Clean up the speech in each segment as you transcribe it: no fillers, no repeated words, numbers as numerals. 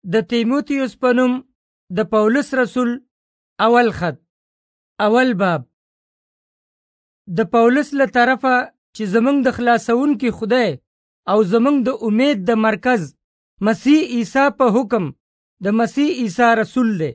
د تیموتیوس په نوم د پولس رسول اول خط اول باب. د پولس له طرفه چې زمونږ د خلاصونکي خدای او زمونږ د امید د مرکز مسیح عیسی په حکم د مسیح عیسی رسول دی.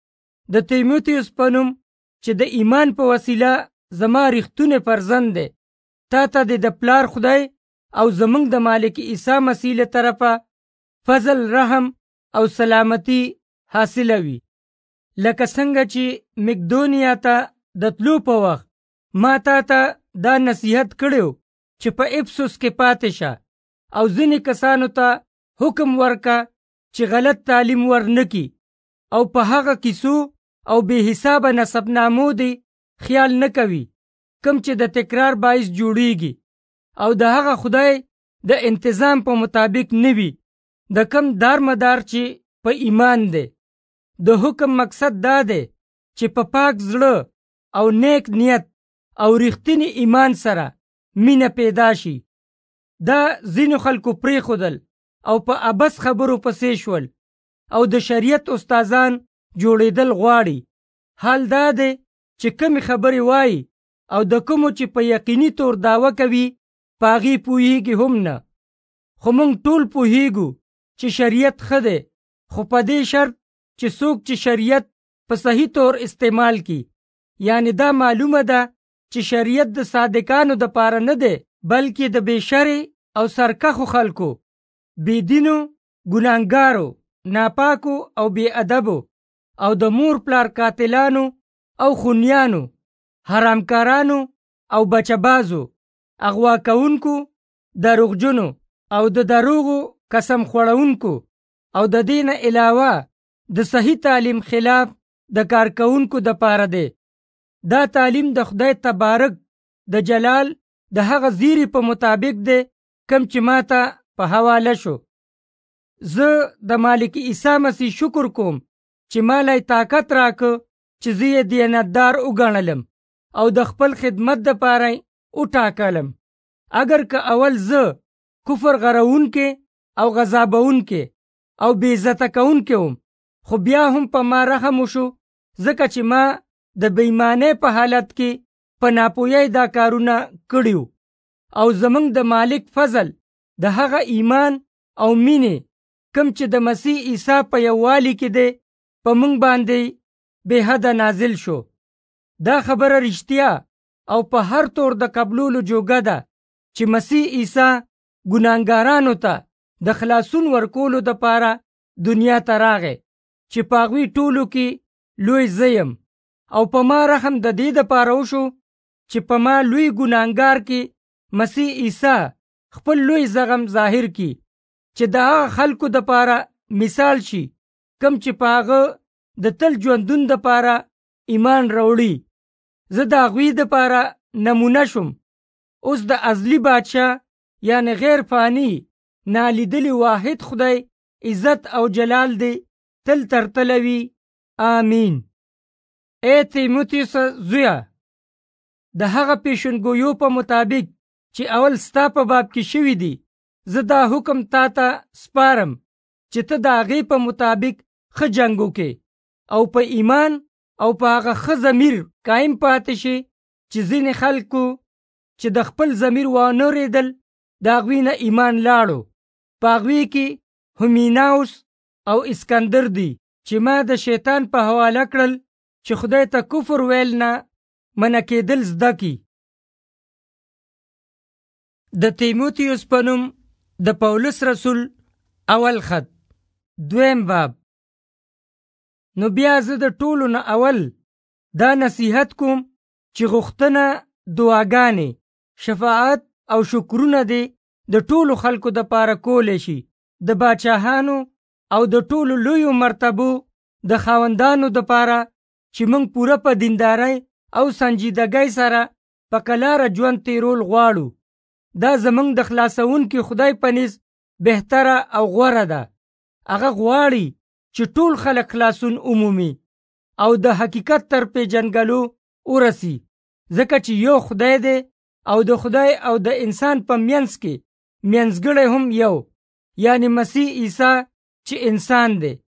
د تیموتیوس په نوم چې د ایمان په وسیله زما ریښتونه فرزند دی، تا ته د پلار خدای او زمونږ د مالک عیسی مسیح له طرفه فضل، رحم او سلامتی حاصله وي. لکه څنګه چې مقدونیا ته د تلو په وخت ما تا ته دا نصیحت کړیو چې په افسوس کې پاتې شه او ځینې کسانو ته حکم ورکا چې غلط تعلیم ورنکي او په هغه کیسو او بے حسابه نسب نامو دی خیال نه کوي کم چې د تکرار باعث جوړیږي او د هغه خدای د انتظام په مطابق نوي د کم دار مدار چې په ایمان دی. د حکم مقصد دا دی چې په پاک زړه او نیک نیت او رښتینی ایمان سره مینه پیدا شي. دا ځینو خلکو پرېښودل او په ابس خبرو پسې شول او د شریعت استادان جوړېدل غواړي. حال دا دی چې کمی خبرې وایي او د کومو چې په یقیني طور دعوه کوي پاغي پوهیږي هم نه. خو موږ ټول پوهیږو چې شریعت ښه دی، خو په دې شرط چې څوک چې شریعت په صحیح طور استعمال کی. یعنی دا معلومه ده چې شریعت د صادقانو د پاره نه دی، بلکې د بے شرع او سرکښو خلکو، بے دینو، ګناهګارو، ناپاکو او بے ادبو او د مور پلار قاتلانو او خونیانو، حرامکارانو او بچبازو، اغوا کوونکو، دروغجنو او د دروغو قسم خوړونکو او د دین علاوه د صحیح تعلیم خلاف د کارکونکو د پاره دی. دا تعلیم د خدای تبارک د جلال د هغه زیری په مطابق دی کم چې ماته په حواله شو. زه د مالک عیسی مسیح شکر کوم چې مالای طاقت راکه چې زه یې دیانتدار وګڼلم او د خپل خدمت د پاره وټاکلم. اگر که اول زه کفر غرونکې او غضبونکې او بې عزته کوونکې وم، خو بیا هم په ما رحم وشو ځکه چې ما د بېایمانۍ په حالت کې په ناپوهۍ دا کارونه کړیو او زمونږ د مالک فضل د هغه ایمان او مینې کم چې د مسیح عیسی په یووالي کې دی په موږ باندې بې حده نازل شو. دا خبره رښتیا او په هر طور د قبولولو جوګه ده چې مسیح عیسی ګناهګارانو ته د خلاصون ورکولو د پاره دنیا ته راغی چې په هغوی ټولو کې لوی زه یم او په ما رحم د دې د پاره وشو چې په ما لوی ګناهګار کې مسیح عیسی خپل لوی زغم ظاهر کی چې د هغه خلکو د پاره مثال شي کم چې په هغه د تل ژوندون د پاره ایمان راوړي. زه د هغوی د پاره نمونه شم. اوس د ازلی بادشاه یعنی غیر فانی نالیدلی واحد خدای عزت او جلال دی تل ترتلوي. آمین. اے تیموتیوس زویا، د هغه پیشنګویو په مطابق چې اول ستا په باب کې شوي دي، زه دا حکم تا ته سپارم چې ته د هغې په مطابق ښه جنګ وکې او په ایمان او په هغه ښه ضمیر قایم پاتې شي چې ځینې خلکو چې د خپل ضمیر وانه ریدل د هغوی نه ایمان لاړو. په هغوی کې همیناوس او اسکندر دی چې ما د شیطان په حواله کړل چې خدای ته کفر ویل نه منع کېدل زده کی. د تیموتیوس په نوم د پولس رسول اول خط دویم باب. نو بیا زه د ټولو نه اول دا نصیحت کوم چې غوښتنه، دعاګانې، شفاعت او شکرونه دی د ټولو خلکو د پاره کولی شي، د باچاهانو او د ټولو لویو مرتبو د خاوندانو د پاره چې موږ پوره په دیندارۍ او سنجیدګۍ سره په کلاره ژوند تیرول غواړو. دا زموږ د خلاصونکي خدای په نزد بهتره او غوره ده. هغه غواړي چې ټول خلک خلاصون عمومي او د حقیقت تر پیژنګلو ورسي، ځکه چې یو خدای دی او د خدای او د انسان په منځ کې منځګړی هم یو، یعنی مسیح عیسی چې انسان دی.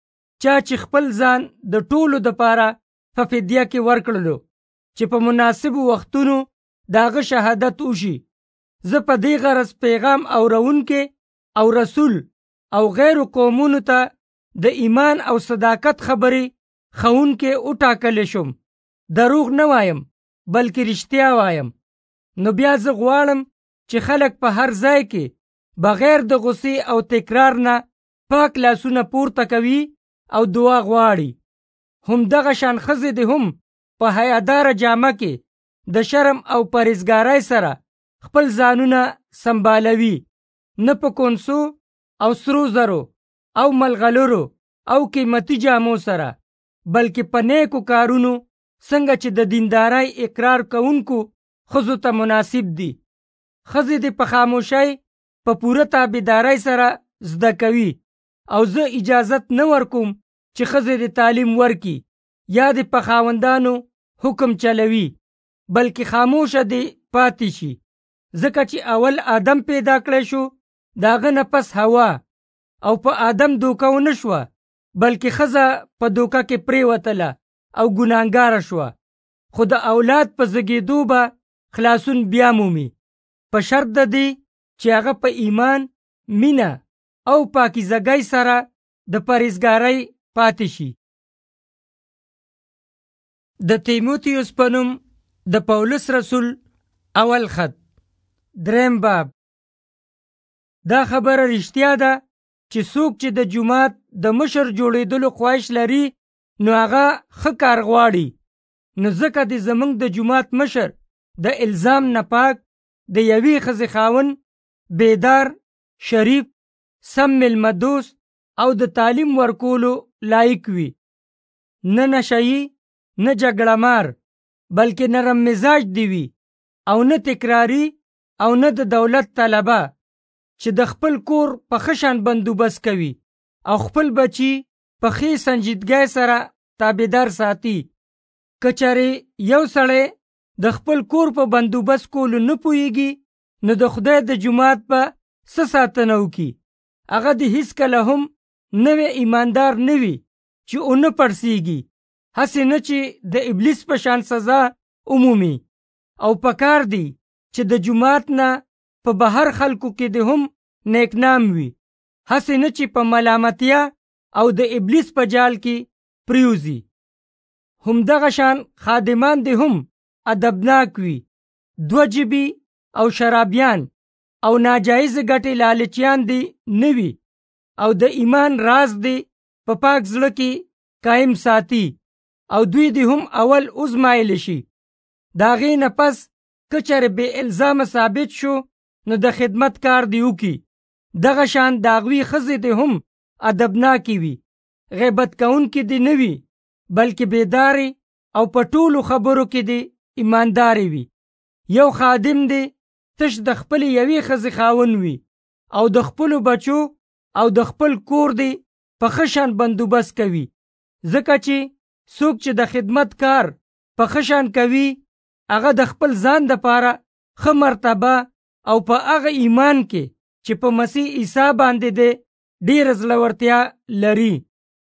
چا چې خپل ځان د ټولو دپاره په فدیه کې ورکړلو چې په مناسبو وختونو د هغه شهادت وشي. زه په دې غرض پیغام اورونکی او رسول او غیرو قومونو ته د ایمان او صداقت خبرې ښوونکی وټاکلی شم. دروغ نه وایم بلکې رښتیا وایم. نو بیا زه غواړم چې خلک په هر ځای کې بغیر د غصې او تکرار نه پاک لاسونه پورته کوي او دعا غواړي. همدغه شان ښځې دې هم په حیاداره جامه کې د شرم او پرهیزګارۍ سره خپل ځانونه سنبالوي، نه په کونسو او سرو زرو او ملغلرو او قیمتي جامو سره، بلکې په نیکو کارونو څنګه چې د دیندارۍ اقرار کوونکو ښځو ته مناسب دي. ښځې دې په خاموشۍ په پوره تابعدارۍ سره زده کوي او زه اجازت نه ورکوم چې ښځې دې تعلیم ورکي یا دې په خاوندانو حکم چلوي، بلکې خاموشه دې پاتې شي، ځکه چې اول آدم پیدا کړی شو، د هغه نه پس هوا، او په آدم دوکه ونه شوه بلکې ښځه په دوکه کې پرېوتله او ګناهګاره شوه. خو د اولاد په زېږېدو به خلاصون بیا مومي، په شرط د دې چې هغه په ایمان، مینه او پاکیزګۍ سره د پرهیزګارۍ پاتې شي. د تیموتیوس په نوم د پولس رسول اول خط 3 باب. دا خبره رښتیا ده چې څوک چې د جومات د مشر جوړېدلو خواهش لري نو هغه ښه کار غواړي. نو ځکه د زمونږ د جومات مشر د الزام نه پاک، د یوې ښځې خاوند، بیدار، شریف، سم میلمه دوست او د تعلیم ورکولو لایق وي، نه نشهیي، نه جګړه مار، بلکې نرم مزاج دی وي، او نه تکراري او نه د دولت طلبه، چې د خپل کور په ښه شان بندوبست کوي او خپل بچي په ښې سنجیدګۍ سره تابعدار ساتي. که چېرې یو سړی د خپل کور په بندوبست کولو نه پوهیږي نو د خدای د جومات به څه ساتنه وکړي؟ هغه د هیڅکله هم نوی ایماندار نه وي چې ونه پړسیږي، هسې نه چې د ابلیس په شان سزا عمومي. او پکار دی چې د جومات نه په بهر خلکو کې د هم نیک نام وي، هسې نه چې په ملامتیا او د ابلیس په جال کې پریوزي. همدغه شان خادمان دې هم ادبناک وي، دوه جبي او شرابیان او ناجایز ګټې لالچیان دې نه وي، او د ایمان راز دې په پاک زړه کې قائم ساتي، او دوی دې هم اول ازمایل شي. د هغې نه پس که چېرې بې الزامه ثابت شو نو د خدمت کار دې وکړي. دغه شان د هغوی ښځې دې هم ادبناکې وي، غیبت کوونکې دې نه وي، بلکې بیدارې او په ټولو خبرو کې دې ایماندارې وي. یو خادم دې تش د خپلې یوې ښځې خاوند وي، او د خپلو بچو او د خپل کور دې په ښه شان بندوبست کوي، ځکه چې څوک چې د خدمت کار په ښه شان کوي هغه د خپل ځان دپاره ښه مرتبه او په هغه ایمان کې چې په مسیح عیسی باندې دی ډېره زړورتیا لري.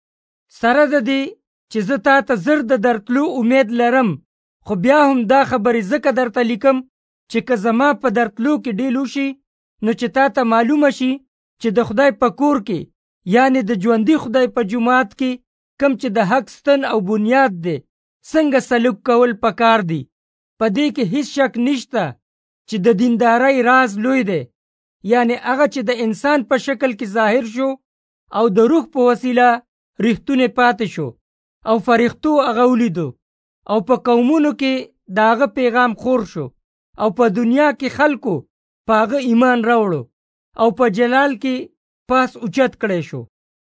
سره د دې چې زه تا ته زر د درتلو امید لرم، خو بیا هم دا خبرې ځکه درته لیکم چې که زما په درتلو کې ډیل وشي نو چې تا ته معلومه شي چې د خدای په کور کې، یعنی د ژوندي خدای په جومات کې کم چې د حق ستن او بنیاد دی، څنګه سلوک کول پکار دی. په دې کې هیڅ شک نشته چې د دیندارۍ راز لوی دی، یعنی هغه چې د انسان په شکل کې ظاهر شو او د روح په وسیله ریښتونی پاتې شو، او فرښتو هغه ولیدو او په قومونو کې د هغه پیغام خور شو، او په دنیا کې خلکو په هغه ایمان راوړو، او په جلال کې پاس اوچت کړی شو.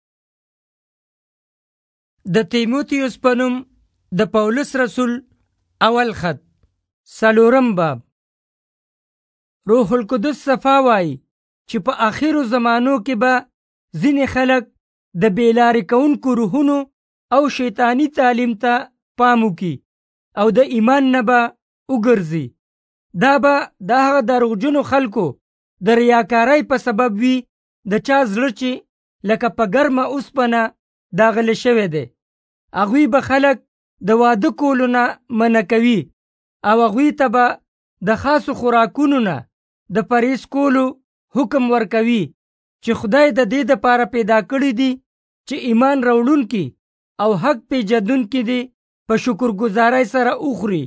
د تیموتیوس په نوم د پولس رسول اول خط 4 باب. روح القدس صفا وایي چې په آخرو زمانو کې به ځینې خلک د بېلارې کوونکو روحونو او شیطانی تعلیم ته پام وکړي او د ایمان نه به وګرځي. دا به د هغه دروغجنو خلکو د ریاکارۍ په سبب وي، د چا زړه چې لکه په ګرمه اوسپنه داغلی شوی دی. هغوی به خلک د واده کولو نه منع کوي او هغوی ته به د خاصو خوراکونو نه د پرهیز کولو حکم ورکوي چې خدای د دې دپاره پیدا کړي دي چې ایمان راوړونکي او حق پیژندونکي دي په شکرګزارۍ سره وخوري،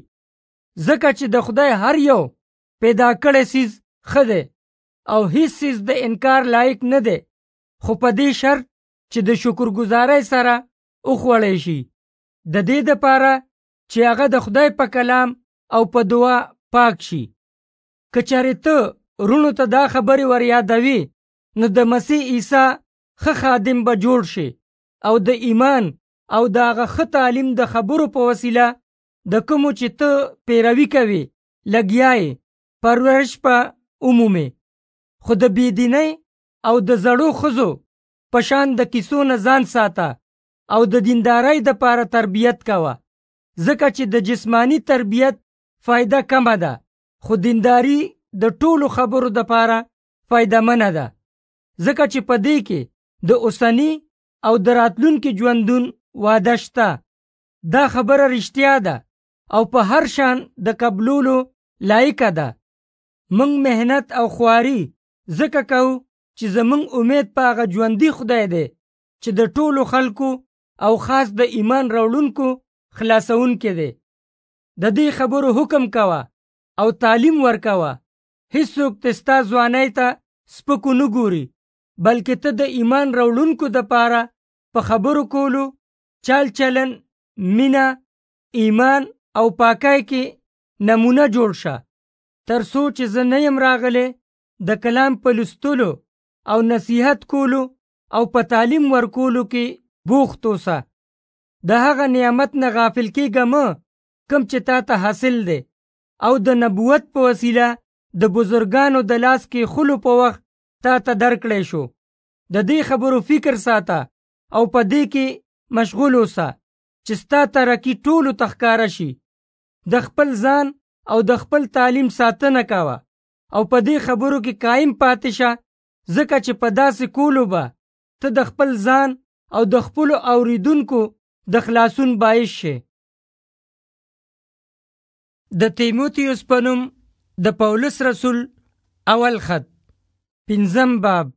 ځکه چې د خدای هر یو پیدا کړی څیز ښه دی او هیڅ څیز د انکار لایق نه دی، خو په دې شرط چې د شکرګزارۍ سره وخوړی شي، د دې دپاره چې هغه د خدای په کلام او په دعا پاک شي. که چېرې ته رونو ته دا خبرې ور یادوي نو د مسیح عیسی ښه خادم به جوړ شي او د ایمان او د هغه ښه تعلیم د خبرو په وسیله د کومو چې ته پیروي کوي لګیا یې پرورش په عمومي. خو د بېدینۍ او د زړو ښځو په شان د کیسو نه ځان ساته او د دیندارۍ دپاره تربیت کوه، ځکه چې د جسمانی تربیت فایده کمه ده، خو دینداري د ټولو خبرو دپاره فایدهمنه ده، ځکه چې په دې کې د اوسني او د راتلونکي ژوندون واده شته. دا خبره رښتیا ده او په هر شان د قبلولو لایقه ده. موږ مهنت او خواري ځکه کوو چې زموږ امید په هغه ژوندي خدای دی چې د ټولو خلکو او خاص د ایمان راوړونکو خلاصونکی دی. د دې خبرو حکم کوه او تعلیم ورکوه. هیڅوک ته ستا ځوانۍ ته سپکو نه ګوري، بلکې ته د ایمان راوړونکو دپاره په خبرو کولو، چال چلن، مینه، ایمان او پاکۍ کې نمونه جوړ شه، تر څو چې زه نه یم راغلی د کلام په لوستلو او نصیحت کولو او په تعلیم ورکولو کې بوخت اوسه. د هغه نعمت نه غافل کېږه مه کوم چې تا ته حاصل دی او د نبوت په وسیله د بزرګانو د لاس کې خلو په وخت تا ته درکړی شو. د دې خبرو فکر ساته او په دې کې مشغول اوسه چې ستا ترقي ټولو ته ښکاره شي. د خپل ځان او د خپل تعلیم ساتنه کوه او په دې خبرو کې قایم پاتې شه، ځکه چې په داسې کولو به ته د خپل ځان او د خپلو اوریدونکو د خلاصون باعث شي. د تیموتیوس په نوم د پولس رسول اول خط 5 باب.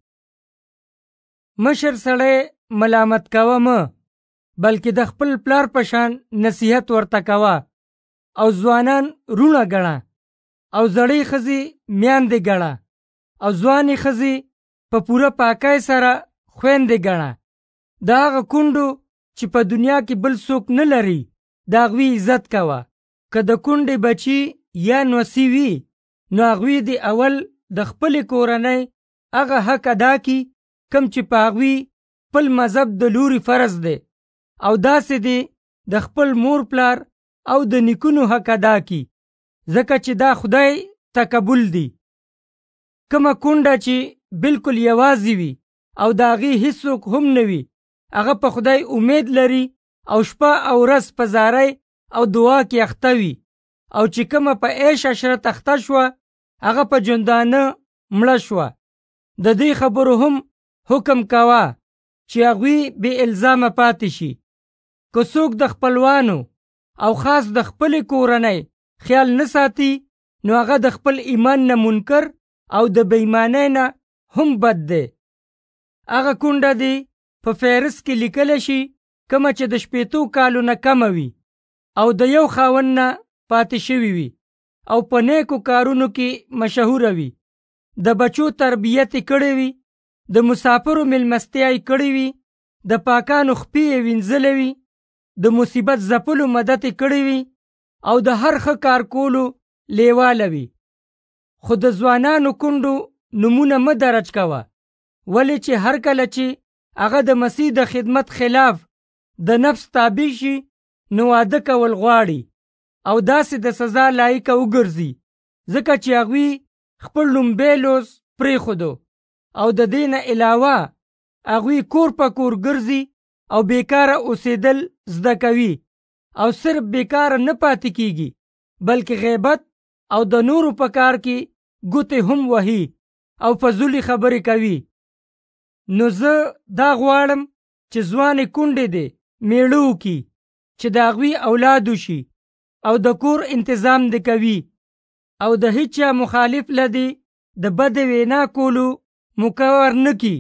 مشر سړی ملامت کوه مه، بلکې د خپل پلار په شان نصیحت ورته کوه او ځوانان رونه ګڼه او زړې ښځې میاندې ګڼه او ځوانې ښځې په پوره پاکۍ سره خویندې ګڼه. د هغه کونډو چې په دنیا کې بل څوک نه لري د هغوی عزت کوه. که د کونډې بچي یا نوسي وي نو هغوی د اول د خپلې کورنۍ هغه حق ادا کړي کوم چې په هغوی خپل مذهب د لوري فرض دی، او داسې دی د خپل مور پلار او د نیکونو حق ادا کړي، ځکه چې دا خدای تقبل دی. کومه کونډه چې بالکل یوازې وي او د هغې هیڅوک هم نه وي، هغه په خدای امید لري او شپه او ورځ په زارۍ او دعا کې اخته وي، او چې کومه په عیش عشرت اخته شوه هغه په ژوندانه مړه شوه. د دې خبرو هم حکم کوه چې هغوی بې الزامه پاتې شي. که څوک د خپلوانو او خاص د خپلې کورنۍ خیال نه ساتي نو هغه د خپل ایمان نه منکر او د بېایمانۍ نه هم بد دی. هغه کونډه دی په فهرست کې لیکلی شي کومه چې د 80 کالو نه کمه وي او د یو خاوند نه پاتې شوي وي او په نیکو کارونو کې مشهوره وي، د بچو تربیت یې کړی وي، د مسافرو میلمستیا یې کړې وي، د پاکانو خپې یې وینځلې وي، د مصیبت ځپلو مدد یې کړی وي او د هر ښه کار کولو لیواله وي. خو د ځوانانو کونډو نومونه مه درج کوه، ولې چې هر کله چې هغه د مسیح د خدمت خلاف د نفس تابع شي نو واده کول غواړي او داسې د سزا لایقه وګرځي، ځکه چې هغوی خپل لومبی لوز پرېښودو او د دې نه علاوه هغوی کور په کور ګرځي او بیکاره اوسېدل زده کوي او صرف بیکاره نه پاتې کیږي بلکې غیبت او د نورو په کار کې ګوتې هم وهي او فضولي خبرې کوي. نو زه دا غواړم چې ځوانې کونډې دې میړه وکي چې د هغوی اولاد وشي او د کور انتظام دې کوي او د هیچا مخالف لدی د بد وینا کولو مکور نکی،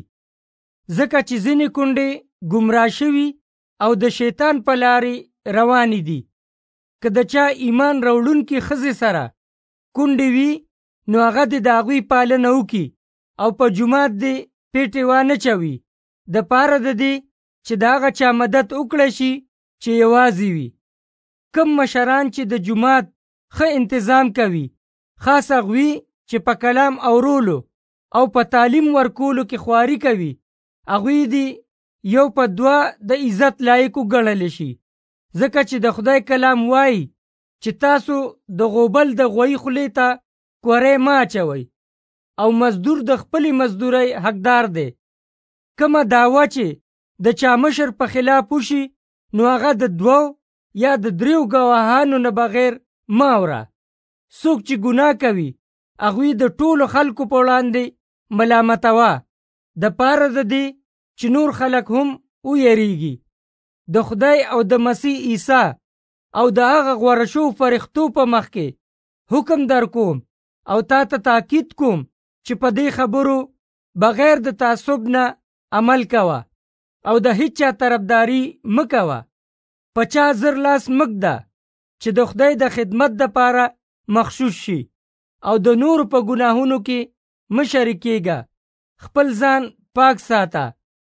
ځکه چې ځینې کونډې ګمراه شوي او د شیطان په لارې روانې دي. که د چا ایمان راوړونکي ښځې سره کونډې وي نو هغه دې د هغوی پالنه وکړي او په جومات دې پیټې وانه چوي د پاره د دې چې د هغه چا مدد وکړی شي چې یوازې وي. کم مشران چې د جومات ښه انتظام کوي، خاص هغوی چې په کلام اورولو او په تعلیم ورکولو کې خواري کوي، هغوی دې یو په دوه د عزت لایق وګڼلی شي، ځکه چې د خدای کلام وایي چې تاسو د غوبل د غوی خولې ته کوری مه اچوئ او مزدور د خپلې مزدورۍ حقدار دی. کومه دعوه چې د چا مشر په خلاف وشي نو هغه د دوو یا د دریو ګواهانو نه بغیر مه اوره. څوک چې ګناه کوي هغوی د ټولو خلکو په وړاندې ملامتوه د پاره د دې چې نور خلک هم ویریږي. د خدای او د مسیح عیسی او د هغه غوره شوو فرښتو په مخ کې حکم در کوم او تا ته تاکید کوم چې په دې خبرو بغیر د تعصب نه عمل کوه او د هیچا طرفداري مه کوه. په چا زر لاس مږده چې د خدای د خدمت دپاره مخصوص شي او د نورو په ګناهونو کې مه شریکېږه. خپل ځان پاک ساته.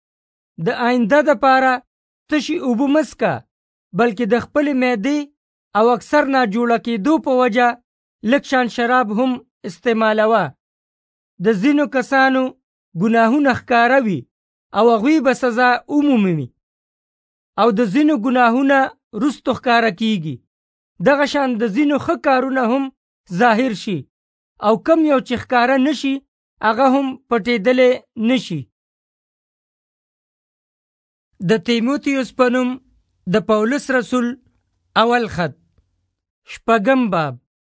د آینده دپاره تشي اوبه مه څښه، بلکې د خپلې معدې او اکثر ناجوړه کېدو په وجه لږ شان شراب هم استعمالوه. د ځینو کسانو ګناهونه ښکاره وي او هغوی به سزا ومومي او د ځینو ګناهونه وروستو ښکاره کیږي. دغه شان د ځینو ښه کارونه هم ظاهر شي او کم یو چې ښکاره نشي هغه هم پټېدلی نشي. د تیموتیوس په نوم د پولس رسول اول خط، 8 باب.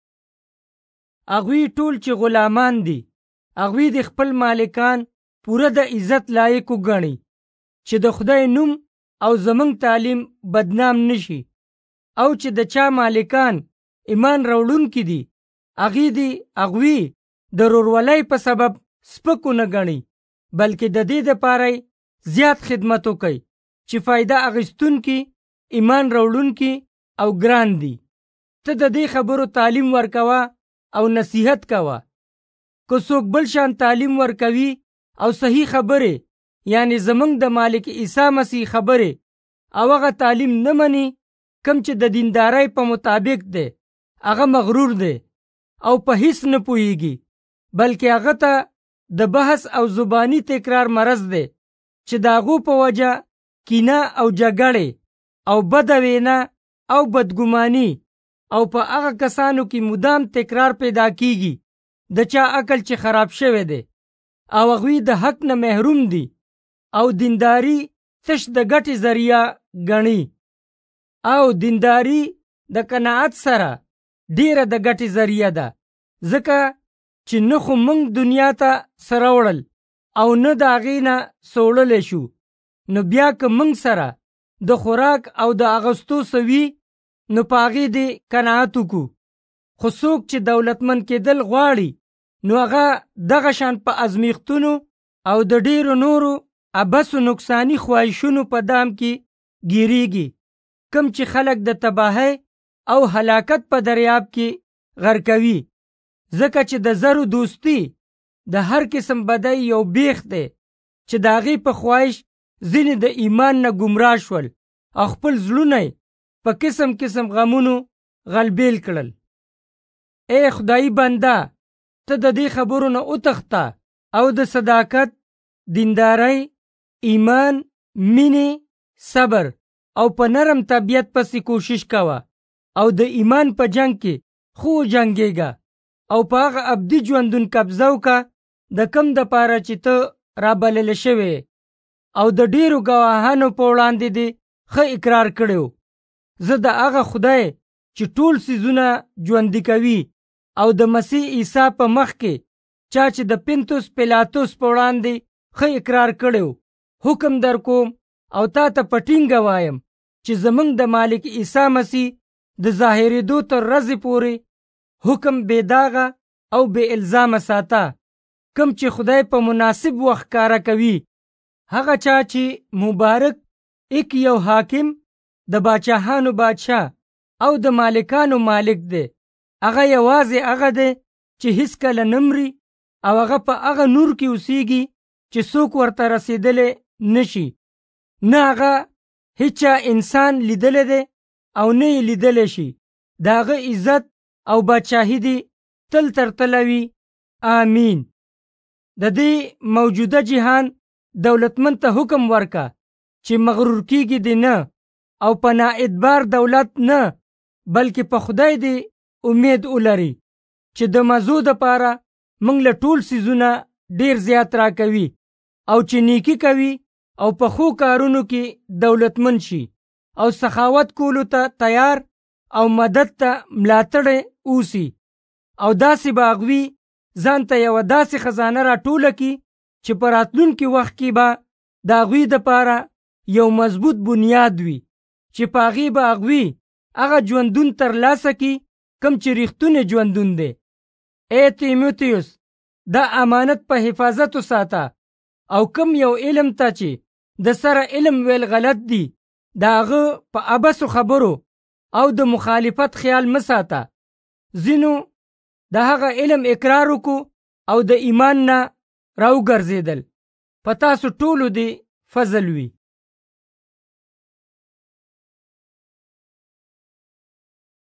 هغوی ټول چې غلامان دي هغوی د خپل مالکان پوره د عزت لایق وګڼي چې د خدای نوم او زمونږ تعلیم بدنام نشي، او چې د چا مالکان ایمان راوړونکي دي هغې دې هغوی د ورورولۍ په سبب سپکو نه ګڼي، بلکې د دې دپاره زیات خدمت وکړي چې فایده اخیستونکي ایمان راوړونکي او ګران دي. ته د دې خبرو تعلیم ورکوه او نصیحت کوه. که څوک بل شان تعلیم ورکوي او صحیح خبرې یعنی زمونږ د مالک عیسی مسیح خبرې او هغه تعلیم نه مني کم چې د دیندارۍ په مطابق دی، هغه مغرور دی او په هیڅ نه پوهیږي، بلکې هغه ته د بحث او زبانی تکرار مرض دی چې د هغو په وجه کینه او جګړې او بد وینا او بدګماني او په هغه کسانو کې مدام تکرار پیدا کیږي د چا عقل چې خراب شوی دی او هغوی د حق نه محروم دي او دینداری تش د ګټې ذریعه ګڼي او دینداری د قناعت سره ډیره د ګټې ذریعه ده، ځکه چې نه خو موږ دنیا ته سره وړل او نه د هغې نه سوړلی شو، نو بیا که موږ سره د خوراک او د اغوستو څه وي نو په هغې دې قناعت وکړو. خو څوک چې دولتمند کېدل غواړي نو هغه دغه شان په ازمیښتونو او د ډیرو نورو ابسو نقصانی خواهشونو په دام کې ګیریږي، کم چې خلک د تباهۍ او هلاکت په دریاب کې غرقوي، ځکه چې د زرو دوستی د هر قسم بدۍ یو بیخ دی چې د هغې په خواهش ځینې د ایمان نه ګمراه شول او خپل زړونه په قسم قسم غمونو غلبیل کړل. ای خدایي بنده، ته د دې خبرو نه وتښته او د صداقت، دیندارۍ، ایمان، مینې، صبر او په نرم طبیعت پسې کوشش کوه او د ایمان په جنگ کې خو جنګېږه او په هغه ابدي ژوندون قبضه وکړه د کم دپاره چې ته رابللی شوې او د ډیرو ګواهانو په وړاندې دې ښه اقرار کړی. زه د هغه خدای چې ټول څیزونه ژوندي کوي او د مسیح عیسی په مخ کې چا چې د پنتوس پیلاطوس په وړاندې ښه اقرار کړی حکم در کوم او تا ته په ټینګه وایم چې زموږ د مالک عیسی مسیح د ظاهرېدو تر ورځې پورې حکم بې داغه او بې الزامه ساته، کم چې خدای په مناسب وخت کاره کوي. هغه چا چې مبارک ایک یو حاکم د باچاهانو بادشاه او د مالکانو مالک دی، هغه یوازې هغه دی چې هیڅکله نه مري او هغه په هغه نور کې اوسیږي چې څوک ورته رسېدلی نشي. نه هغه هیچا انسان لیدلی دی او نه یې لیدلی شي. د هغه عزت او بادشاهي دی تل تر تله وي. آمین. د دې موجوده جهان دولتمند ته حکم ورکه چې مغرور کیږي دی نه او په نااعتبار دولت نه، بلکې په خدای دی امید ولري چې د مزو دپاره موږ له ټول څیزونه ډیر زیات راکوي او چې نیکي کوي او په ښو کارونو کې دولتمند شي او سخاوت کولو ته تیار او مدد ته ملاتړی اوسي. او داسې به هغوی ځان ته یوه داسې خزانه راټوله کړي چې په راتلونکي وخت کې به د هغوی دپاره یو مضبوط بنیاد وي چې په هغې به هغوی هغه ژوندون ترلاسه کړي کوم چې ریښتونی ژوندون دی. ای تیموتیوس، دا امانت په حفاظت وساته او کم یو علم ته چې د سره علم ویل غلط دي د هغه په عبثو خبرو او د مخالفت خیال مه ساته. ځینو د هغه علم اقرار وکړو او د ایمان نه راوګرځېدل. په تاسو ټولو دې فضل وي.